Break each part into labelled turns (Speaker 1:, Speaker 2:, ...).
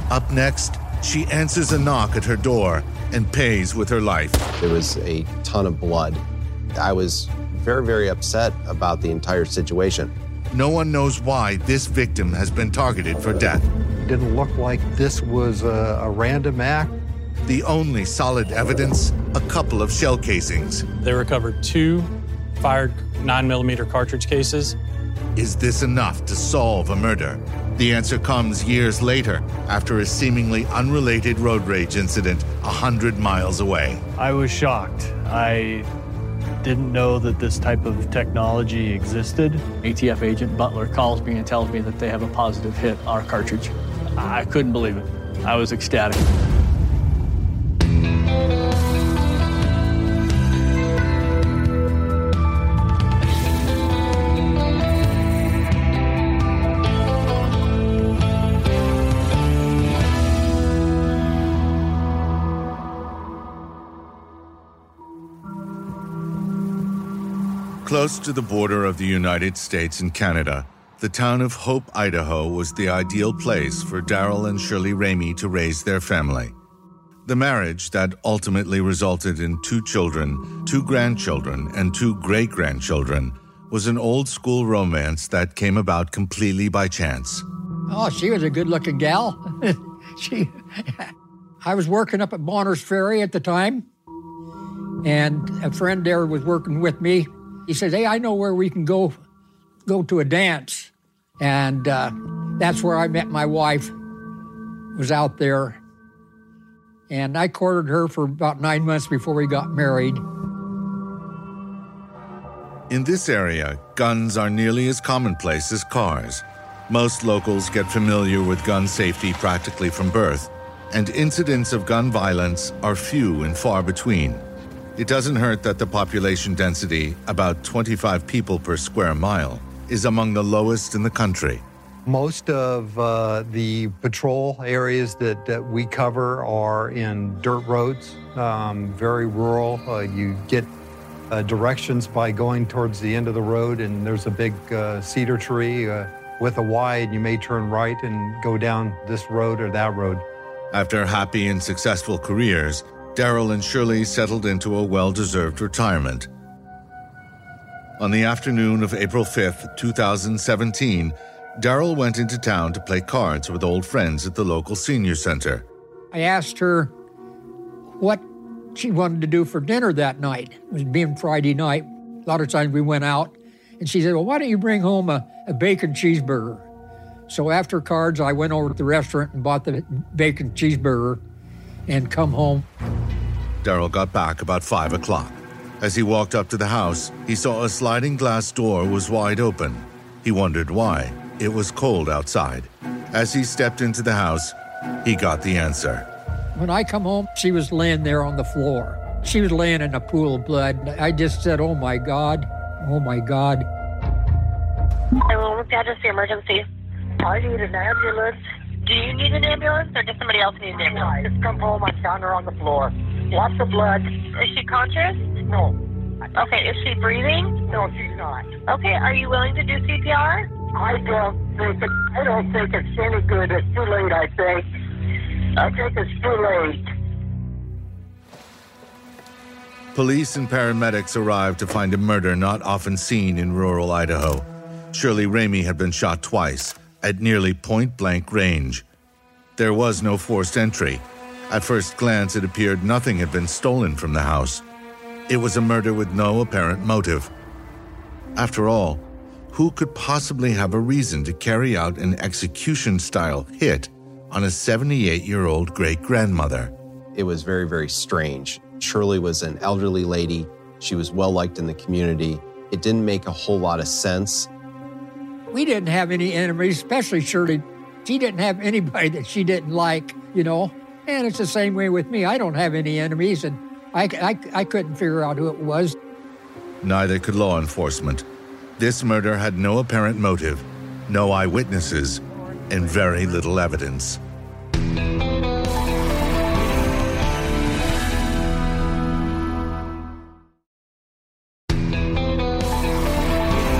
Speaker 1: Up next, she answers a knock at her door and pays with her life.
Speaker 2: There was a ton of blood. I was very, very upset about the entire situation.
Speaker 1: No one knows why this victim has been targeted for death.
Speaker 3: It didn't look like this was a random act.
Speaker 1: The only solid evidence, a couple of shell casings.
Speaker 4: They recovered 2 fired 9mm cartridge cases.
Speaker 1: Is this enough to solve a murder? The answer comes years later, after a seemingly unrelated road rage incident 100 miles away.
Speaker 5: I was shocked. I didn't know that this type of technology existed.
Speaker 6: ATF agent Butler calls me and tells me that they have a positive hit on our cartridge. I couldn't believe it. I was ecstatic.
Speaker 1: Close to the border of the United States and Canada, the town of Hope, Idaho was the ideal place for Darrell and Shirley Ramey to raise their family. The marriage that ultimately resulted in 2 children, 2 grandchildren, and 2 great-grandchildren was an old-school romance that came about completely by chance.
Speaker 7: Oh, she was a good-looking gal. I was working up at Bonners Ferry at the time, and a friend there was working with me. He says, hey, I know where we can go to a dance. And that's where I met my wife, was out there. And I courted her for about 9 months before we got married.
Speaker 1: In this area, guns are nearly as commonplace as cars. Most locals get familiar with gun safety practically from birth, and incidents of gun violence are few and far between. It doesn't hurt that the population density, about 25 people per square mile, is among the lowest in the country.
Speaker 3: Most of the patrol areas that we cover are in dirt roads, very rural. You get directions by going towards the end of the road, and there's a big cedar tree with a Y, and you may turn right and go down this road or that road.
Speaker 1: After happy and successful careers, Darrell and Shirley settled into a well-deserved retirement. On the afternoon of April 5th, 2017, Darrell went into town to play cards with old friends at the local senior center.
Speaker 7: I asked her what she wanted to do for dinner that night. It was being Friday night. A lot of times we went out, and she said, well, why don't you bring home a bacon cheeseburger? So after cards, I went over to the restaurant and bought the bacon cheeseburger and come home.
Speaker 1: Darrell got back about 5 o'clock. As he walked up to the house, he saw a sliding glass door was wide open. He wondered why. It was cold outside. As he stepped into the house, he got the answer.
Speaker 7: When I come home, she was laying there on the floor. She was laying in a pool of blood. I just said, oh my God, oh my God.
Speaker 8: Hello, what's the address for emergency? I need an ambulance. Do you need an ambulance or does somebody else need an ambulance?
Speaker 9: I just come home, I found her on the floor. Lots of blood.
Speaker 8: Is she conscious?
Speaker 9: No.
Speaker 8: Okay, is she breathing?
Speaker 9: No, she's not.
Speaker 8: Okay, are you willing to do CPR?
Speaker 9: I don't think it's any good. It's too late, I think. I think it's too late.
Speaker 1: Police and paramedics arrived to find a murder not often seen in rural Idaho. Shirley Ramey had been shot twice, at nearly point-blank range. There was no forced entry. At first glance, it appeared nothing had been stolen from the house. It was a murder with no apparent motive. After all, who could possibly have a reason to carry out an execution-style hit on a 78-year-old great-grandmother?
Speaker 2: It was very, very strange. Shirley was an elderly lady. She was well-liked in the community. It didn't make a whole lot of sense.
Speaker 7: We didn't have any enemies, especially Shirley. She didn't have anybody that she didn't like, you know. And it's the same way with me. I don't have any enemies, and I couldn't figure out who it was.
Speaker 1: Neither could law enforcement. This murder had no apparent motive, no eyewitnesses, and very little evidence.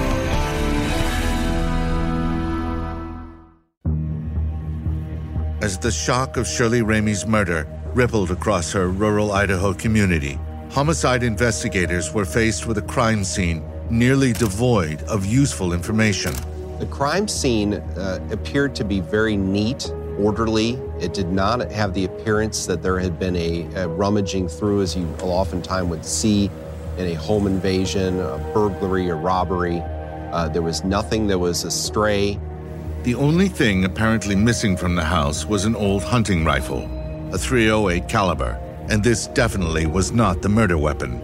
Speaker 1: As As the shock of Shirley Ramey's murder rippled across her rural Idaho community, homicide investigators were faced with a crime scene nearly devoid of useful information.
Speaker 2: The crime scene appeared to be very neat, orderly. It did not have the appearance that there had been a rummaging through, as you oftentimes would see in a home invasion, a burglary, or robbery. There was nothing that was astray.
Speaker 1: The only thing apparently missing from the house was an old hunting rifle, a .308 caliber, and this definitely was not the murder weapon.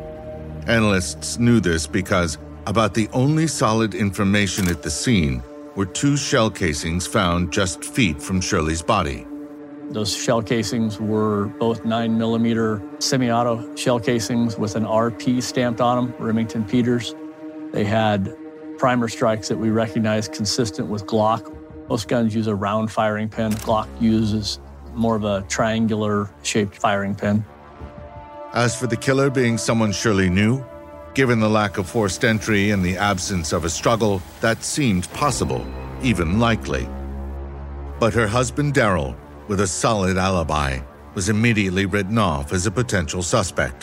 Speaker 1: Analysts knew this because about the only solid information at the scene were 2 shell casings found just feet from Shirley's body.
Speaker 6: Those shell casings were both 9mm semi-auto shell casings with an RP stamped on them, Remington Peters. They had primer strikes that we recognized consistent with Glock. Most guns use a round firing pin. Glock uses more of a triangular-shaped firing pin.
Speaker 1: As for the killer being someone Shirley knew, given the lack of forced entry and the absence of a struggle, that seemed possible, even likely. But her husband, Darrell, with a solid alibi, was immediately written off as a potential suspect.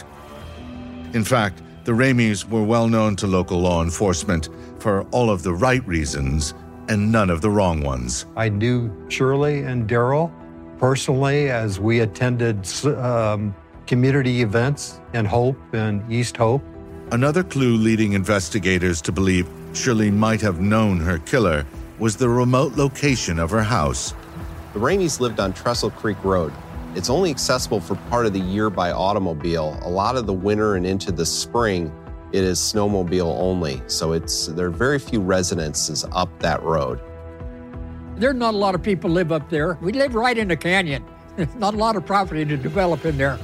Speaker 1: In fact, the Rameys were well known to local law enforcement for all of the right reasons and none of the wrong ones.
Speaker 3: I knew Shirley and Darrell personally as we attended community events in Hope and East Hope.
Speaker 1: Another clue leading investigators to believe Shirley might have known her killer was the remote location of her house.
Speaker 2: The Rameys lived on Trestle Creek Road. It's only accessible for part of the year by automobile. A lot of the winter and into the spring, it is snowmobile only. So there are very few residences up that road.
Speaker 7: There's not a lot of people live up there. We live right in the canyon. There's not a lot of property to develop in there.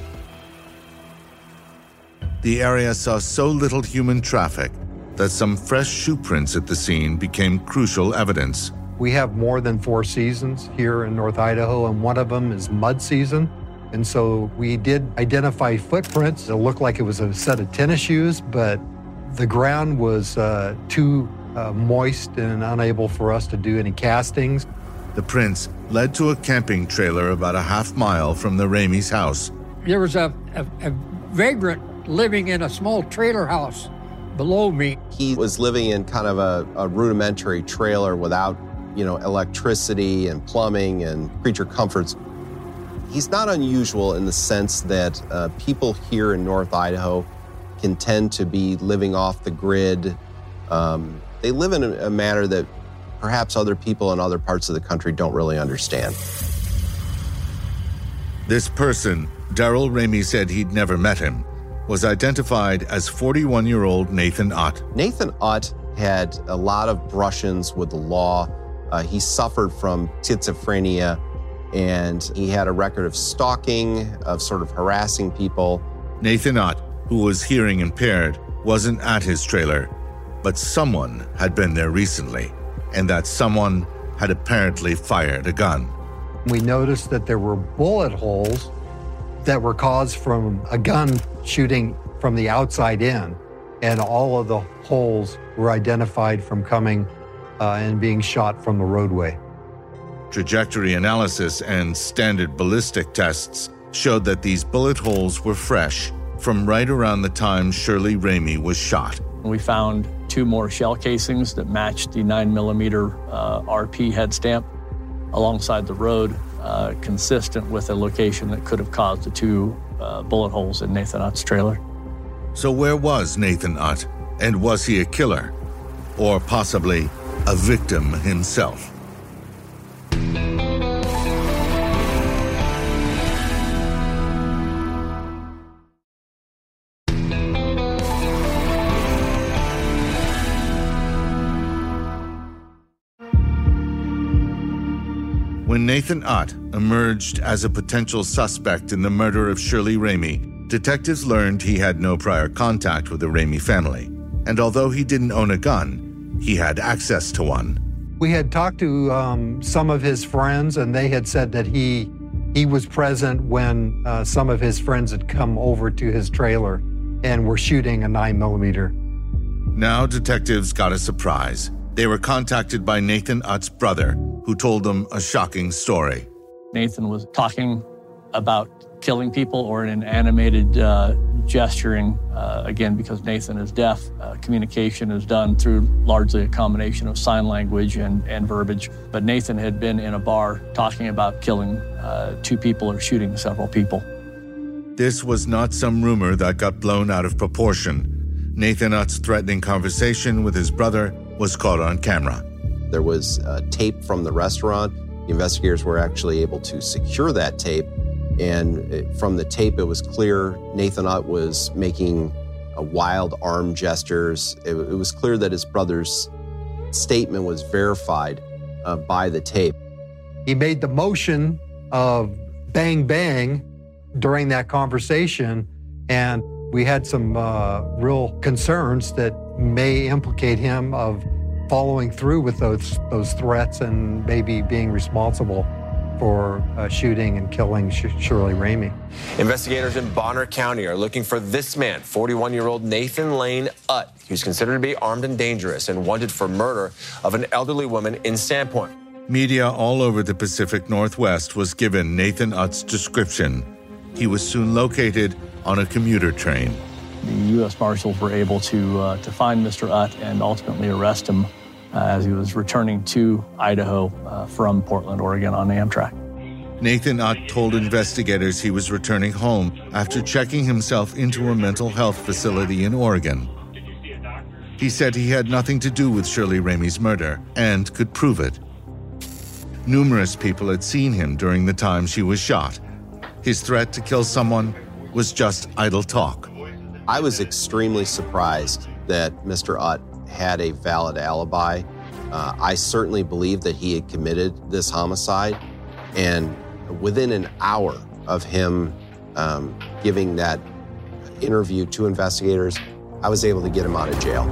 Speaker 1: The area saw so little human traffic that some fresh shoe prints at the scene became crucial evidence.
Speaker 3: We have more than 4 seasons here in North Idaho, and one of them is mud season. And so we did identify footprints. It looked like it was a set of tennis shoes, but the ground was too moist and unable for us to do any castings.
Speaker 1: The prints led to a camping trailer about a half-mile from the Ramey's house.
Speaker 7: There was a vagrant living in a small trailer house below me.
Speaker 2: He was living in kind of a rudimentary trailer without, electricity and plumbing and creature comforts. He's not unusual in the sense that people here in North Idaho can tend to be living off the grid. They live in a manner that perhaps other people in other parts of the country don't really understand.
Speaker 1: This person, Darrell Ramey said he'd never met him, was identified as 41-year-old Nathan Ott.
Speaker 2: Nathan Ott had a lot of brush-ins with the law. He suffered from schizophrenia, and he had a record of stalking, of sort of harassing people.
Speaker 1: Nathan Ott, who was hearing impaired, wasn't at his trailer, but someone had been there recently, and that someone had apparently fired a gun.
Speaker 3: We noticed that there were bullet holes that were caused from a gun shooting from the outside in, and all of the holes were identified from coming and being shot from the roadway.
Speaker 1: Trajectory analysis and standard ballistic tests showed that these bullet holes were fresh from right around the time Shirley Ramey was shot.
Speaker 6: We found 2 more shell casings that matched the 9mm RP head stamp alongside the road, consistent with a location that could have caused the 2 bullet holes in Nathan Ott's trailer.
Speaker 1: So where was Nathan Ott, and was he a killer? Or possibly a victim himself? When Nathan Ott emerged as a potential suspect in the murder of Shirley Ramey, detectives learned he had no prior contact with the Ramey family. And although he didn't own a gun, he had access to one.
Speaker 3: We had talked to some of his friends, and they had said that he was present when some of his friends had come over to his trailer and were shooting a 9mm.
Speaker 1: Now detectives got a surprise. They were contacted by Nathan Ott's brother, who told them a shocking story.
Speaker 6: Nathan was talking about killing people or in an animated gesturing, again, because Nathan is deaf, communication is done through largely a combination of sign language and verbiage. But Nathan had been in a bar talking about killing 2 people or shooting several people.
Speaker 1: This was not some rumor that got blown out of proportion. Nathan Utt's threatening conversation with his brother was caught on camera.
Speaker 2: There was tape from the restaurant. The investigators were actually able to secure that tape. And from the tape, it was clear Nathan Utt was making wild arm gestures. It was clear that his brother's statement was verified by the tape.
Speaker 3: He made the motion of bang, bang during that conversation, and we had some real concerns that may implicate him of following through with those threats and maybe being responsible for shooting and killing Shirley Ramey.
Speaker 10: Investigators in Bonner County are looking for this man, 41-year-old Nathan Lane Utt, who's considered to be armed and dangerous and wanted for murder of an elderly woman in Sandpoint.
Speaker 1: Media all over the Pacific Northwest was given Nathan Utt's description. He was soon located on a commuter train.
Speaker 6: The U.S. Marshals were able to find Mr. Utt and ultimately arrest him as he was returning to Idaho from Portland, Oregon on Amtrak.
Speaker 1: Nathan Utt told investigators he was returning home after checking himself into a mental health facility in Oregon. He said he had nothing to do with Shirley Ramey's murder and could prove it. Numerous people had seen him during the time she was shot. His threat to kill someone was just idle talk.
Speaker 2: I was extremely surprised that Mr. Utt had a valid alibi. I certainly believe that he had committed this homicide, and within an hour of him giving that interview to investigators, I was able to get him out of jail.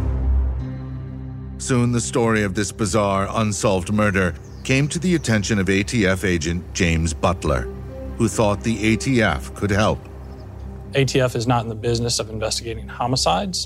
Speaker 1: Soon the story of this bizarre, unsolved murder came to the attention of ATF agent James Butler, who thought the ATF could help.
Speaker 4: ATF is not in the business of investigating homicides,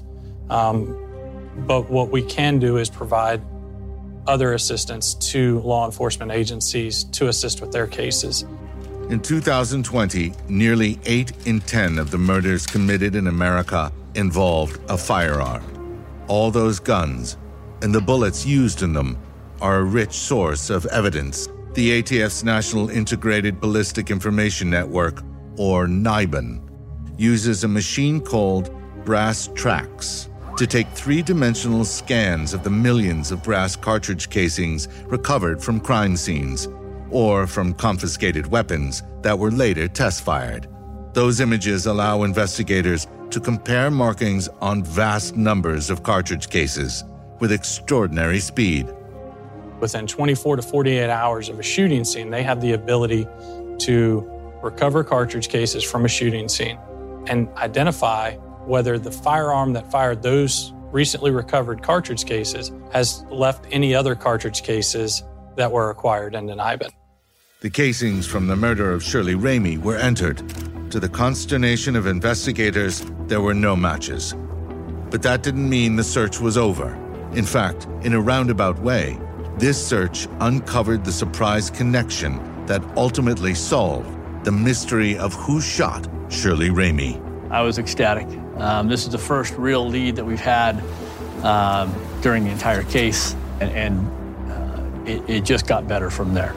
Speaker 4: but what we can do is provide other assistance to law enforcement agencies to assist with their cases.
Speaker 1: In 2020, nearly 8 in 10 of the murders committed in America involved a firearm. All those guns and the bullets used in them are a rich source of evidence. The ATF's National Integrated Ballistic Information Network, or NIBIN, uses a machine called brass tracks to take 3-dimensional scans of the millions of brass cartridge casings recovered from crime scenes or from confiscated weapons that were later test-fired. Those images allow investigators to compare markings on vast numbers of cartridge cases with extraordinary speed.
Speaker 4: Within 24 to 48 hours of a shooting scene, they have the ability to recover cartridge cases from a shooting scene and identify whether the firearm that fired those recently recovered cartridge cases has left any other cartridge cases that were acquired in the NIBIN.
Speaker 1: The casings from the murder of Shirley Ramey were entered. To the consternation of investigators, there were no matches. But that didn't mean the search was over. In fact, in a roundabout way, this search uncovered the surprise connection that ultimately solved the mystery of who shot Shirley Ramey.
Speaker 6: I was ecstatic. This is the first real lead that we've had during the entire case, and it just got better from there.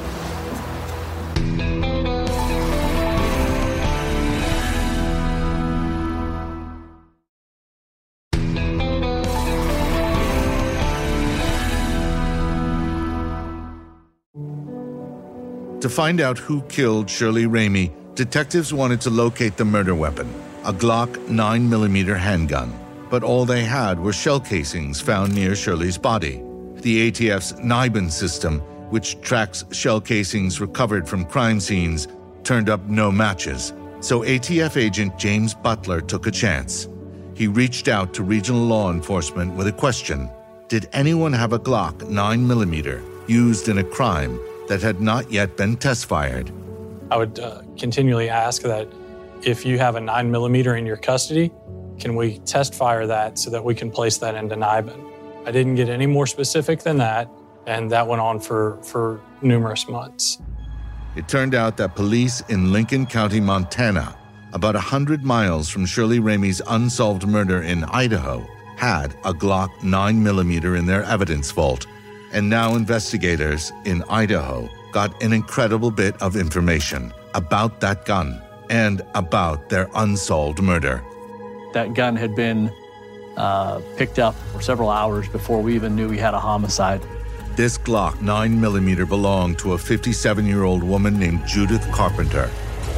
Speaker 1: To find out who killed Shirley Ramey, detectives wanted to locate the murder weapon, a Glock 9mm handgun. But all they had were shell casings found near Shirley's body. The ATF's NIBIN system, which tracks shell casings recovered from crime scenes, turned up no matches. So ATF agent James Butler took a chance. He reached out to regional law enforcement with a question. Did anyone have a Glock 9mm used in a crime that had not yet been test-fired?
Speaker 4: I would continually ask that if you have a 9mm in your custody, can we test fire that so that we can place that into NIBIN? I didn't get any more specific than that, and that went on for numerous months.
Speaker 1: It turned out that police in Lincoln County, Montana, about 100 miles from Shirley Ramey's unsolved murder in Idaho, had a Glock 9mm in their evidence vault, and now investigators in Idaho got an incredible bit of information about that gun and about their unsolved murder.
Speaker 6: That gun had been picked up for several hours before we even knew we had a homicide.
Speaker 1: This Glock 9mm belonged to a 57-year-old woman named Judith Carpenter.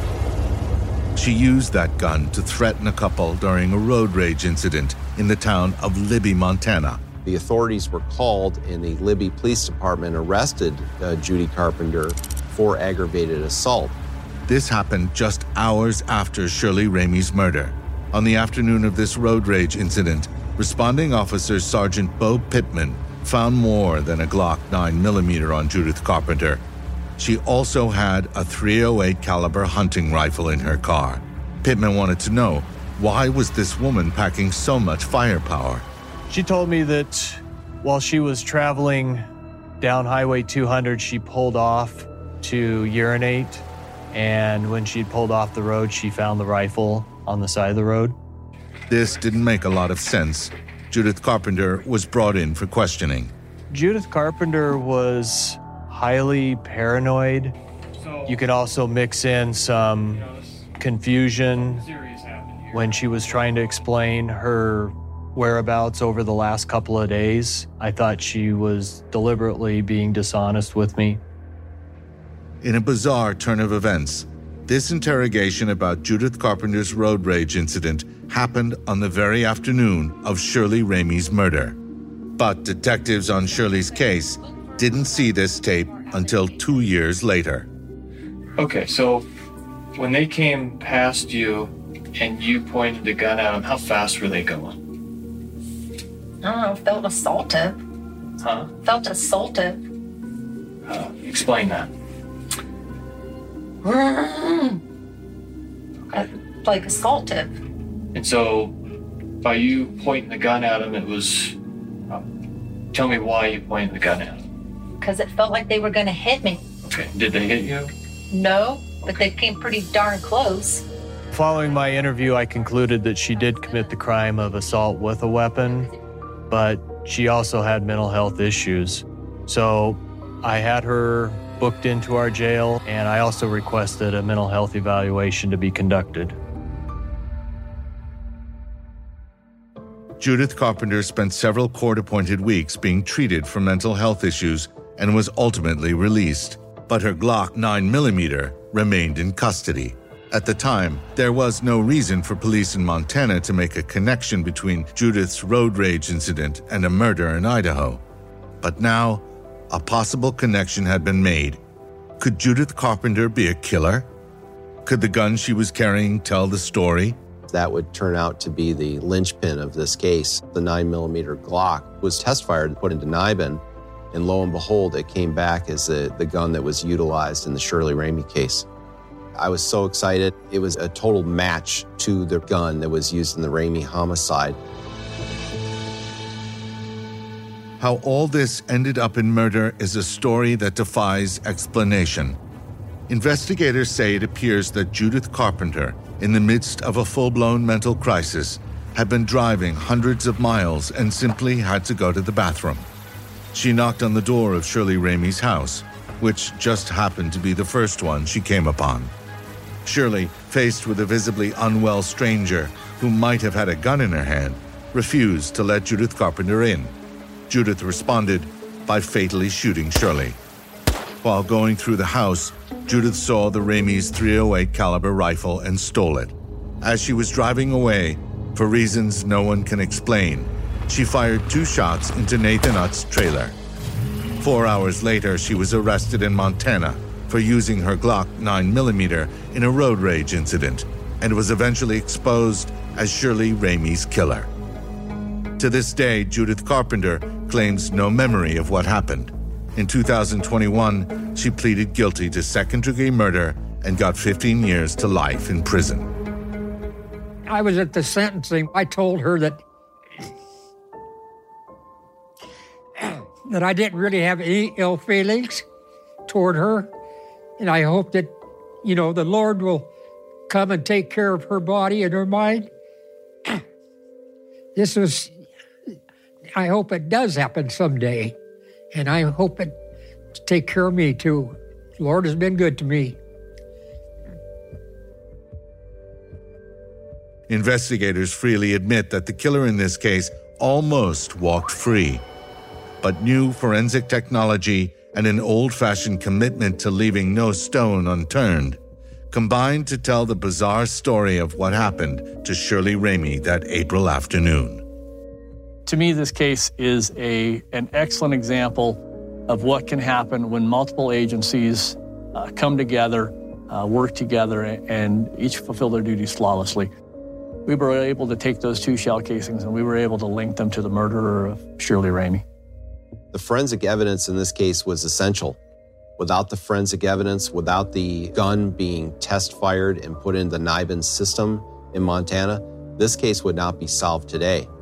Speaker 1: She used that gun to threaten a couple during a road rage incident in the town of Libby, Montana.
Speaker 2: The authorities were called, and the Libby Police Department arrested Judy Carpenter for aggravated assault.
Speaker 1: This happened just hours after Shirley Ramey's murder. On the afternoon of this road rage incident, responding officer Sergeant Bo Pittman found more than a Glock 9mm on Judith Carpenter. She also had a .308 caliber hunting rifle in her car. Pittman wanted to know, why was this woman packing so much firepower?
Speaker 5: She told me that while she was traveling down Highway 200, she pulled off to urinate, and when she pulled off the road, she found the rifle on the side of the road.
Speaker 1: This didn't make a lot of sense. Judith Carpenter was brought in for questioning.
Speaker 5: Judith Carpenter was highly paranoid. You can also mix in some confusion when she was trying to explain her whereabouts over the last couple of days. I thought she was deliberately being dishonest with me.
Speaker 1: In a bizarre turn of events, this interrogation about Judith Carpenter's road rage incident happened on the very afternoon of Shirley Ramey's murder. But detectives on Shirley's case didn't see this tape until 2 years later.
Speaker 5: Okay, so when they came past you and you pointed the gun at them, how fast were they going?
Speaker 11: I don't know, felt assaultive.
Speaker 5: Huh?
Speaker 11: Felt assaultive.
Speaker 5: Explain that.
Speaker 11: Like assaultive.
Speaker 5: And so by you pointing the gun at them, it was... tell me why you pointed the gun at them.
Speaker 11: Because it felt like they were going to hit me.
Speaker 5: Okay, did they hit you?
Speaker 11: No, but they came pretty darn close.
Speaker 5: Following my interview, I concluded that she did commit the crime of assault with a weapon, but she also had mental health issues. So I had her booked into our jail, and I also requested a mental health evaluation to be conducted.
Speaker 1: Judith Carpenter spent several court-appointed weeks being treated for mental health issues and was ultimately released, but her Glock 9mm remained in custody. At the time, there was no reason for police in Montana to make a connection between Judith's road rage incident and a murder in Idaho. But now, a possible connection had been made. Could Judith Carpenter be a killer? Could the gun she was carrying tell the story?
Speaker 2: That would turn out to be the linchpin of this case. The 9mm Glock was test fired and put into NIBIN, and lo and behold, it came back as the gun that was utilized in the Shirley Ramey case. I was so excited. It was a total match to the gun that was used in the Ramey homicide.
Speaker 1: How all this ended up in murder is a story that defies explanation. Investigators say it appears that Judith Carpenter, in the midst of a full-blown mental crisis, had been driving hundreds of miles and simply had to go to the bathroom. She knocked on the door of Shirley Ramey's house, which just happened to be the first one she came upon. Shirley, faced with a visibly unwell stranger who might have had a gun in her hand, refused to let Judith Carpenter in. Judith responded by fatally shooting Shirley. While going through the house, Judith saw the Ramey's .308 caliber rifle and stole it. As she was driving away, for reasons no one can explain, she fired 2 shots into Nathan Utt's trailer. 4 hours later, she was arrested in Montana for using her Glock 9mm in a road rage incident and was eventually exposed as Shirley Ramey's killer. To this day, Judith Carpenter claims no memory of what happened. In 2021, she pleaded guilty to second-degree murder and got 15 years to life in prison.
Speaker 7: I was at the sentencing. I told her that I didn't really have any ill feelings toward her. And I hope that, the Lord will come and take care of her body and her mind. I hope it does happen someday. And I hope it take care of me too. The Lord has been good to me.
Speaker 1: Investigators freely admit that the killer in this case almost walked free. But new forensic technology and an old-fashioned commitment to leaving no stone unturned combined to tell the bizarre story of what happened to Shirley Ramey that April afternoon.
Speaker 6: To me, this case is an excellent example of what can happen when multiple agencies come together, work together, and each fulfill their duties flawlessly. We were able to take those 2 shell casings and we were able to link them to the murderer of Shirley Ramey.
Speaker 2: The forensic evidence in this case was essential. Without the forensic evidence, without the gun being test-fired and put in the NIBIN system in Montana, this case would not be solved today.